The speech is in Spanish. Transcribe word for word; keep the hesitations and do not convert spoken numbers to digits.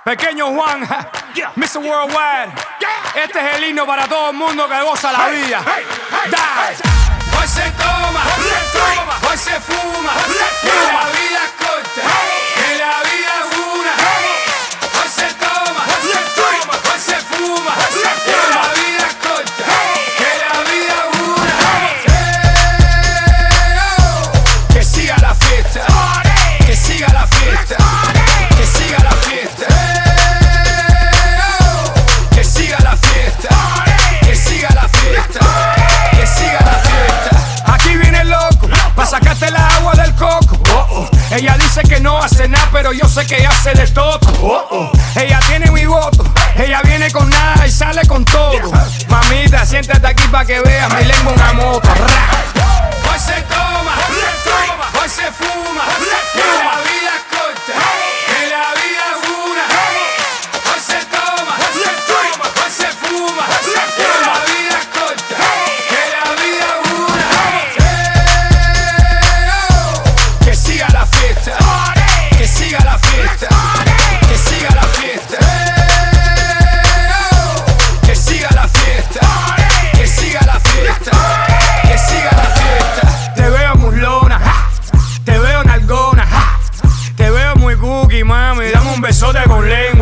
Pequeño Juan, mister Worldwide. Este es el himno para todo el mundo que goza la vida. Dale. Hoy se toma, hoy se fuma, que la vida es corta, que la vida es una. Hoy se toma, hoy se fuma, que la vida es corta, que la vida es una. Que siga la fiesta, que siga la fiesta, que siga la fiesta. Que siga la fiesta, que siga la fiesta, que siga la fiesta. Aquí viene el loco, pa' sacarte el agua del coco. Oh, oh. Ella dice que no hace nada, pero yo sé que hace de todo. Oh, oh. Ella tiene mi voto, ella viene con nada y sale con todo. Mamita, siéntate aquí pa' que veas mi lengua una moto. Hoy se toma, hoy se fuma, que la vida es corta, que la vida es una. Hoy se toma, hoy se fuma, que la vida es corta, que la vida es una. Que siga la fiesta, que siga la fiesta, que siga la fiesta. Que siga la fiesta, que siga la fiesta, que siga la fiesta. Te veo muslona, te veo nalgona, te veo muy cookie, mami. Dame un besote con lengua.